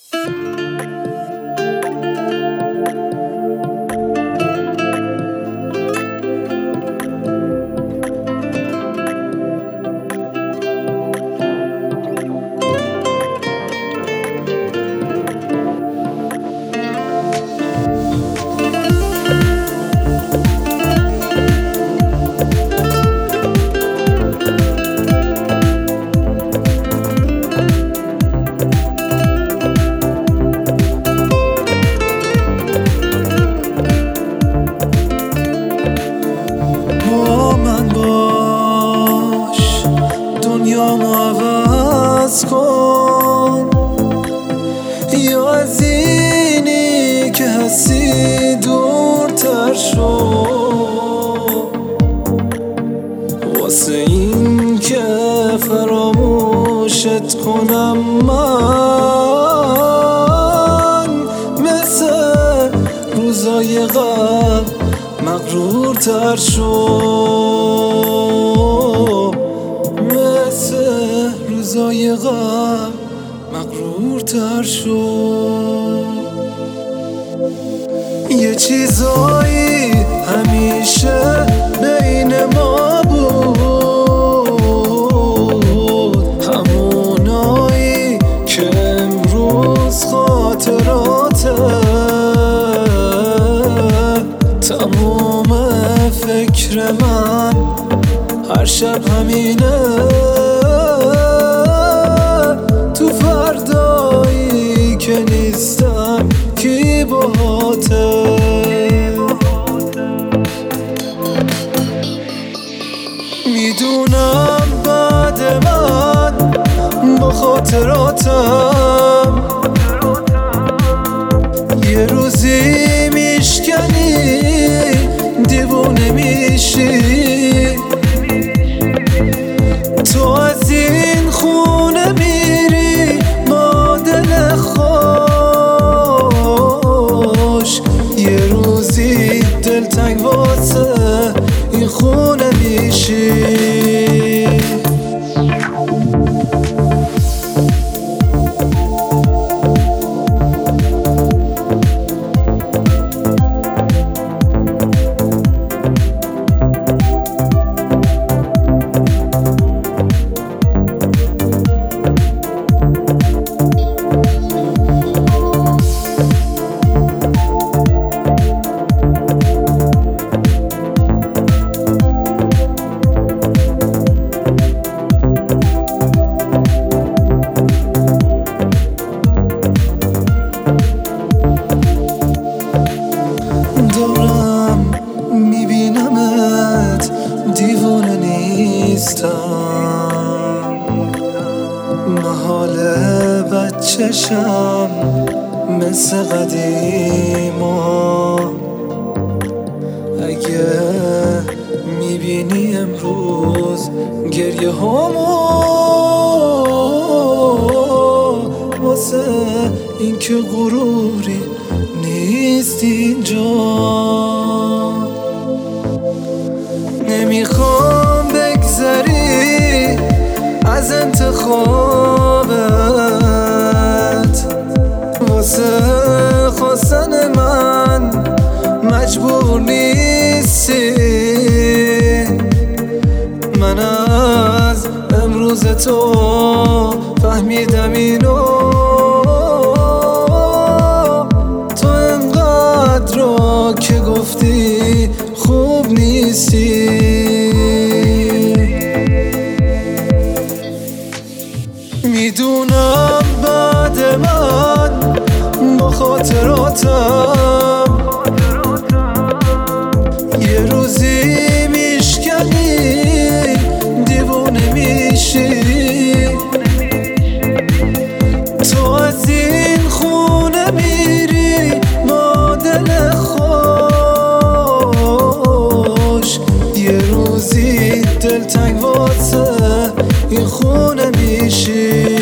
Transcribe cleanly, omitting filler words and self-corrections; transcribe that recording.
دنیامو عوض کن، یا از اینی که هستی دورتر شو، واسه این که فراموشت کنم من مثل روزای قبل مغرورتر شو، روزای غم مغرورتر شو. یه چیزایی همیشه بین ما بود، همونایی که امروز خاطراته، تموم فکر من هر شب همینه، تو فردایی که نیستم کی باهاته. میدونم بعد من با خاطراتم یه روزی میشکنی، دیوونه میشی، تو از این خونه میری با دل خوش، یه روزی دلتنگ واسه این خونه میشی. دارم میبینمت دیوونه نیستم، محال بچشم مثل قدیما، اگه میبینی امروز گریه هامو واسه این که غروری نیست اینجا، نمیخوام بگذری از انتخابت، واسه خواستن من مجبور نیستی، من از امروز تو فهمیدم اینو، که گفتی خوب نیستی. میدونم بعد من با خاطراتم یه روزی میشکنی، دیوونه میشی، تو از این خونه میری با دل خوش، یه روزی دلتنگ واسه این خونه میشی.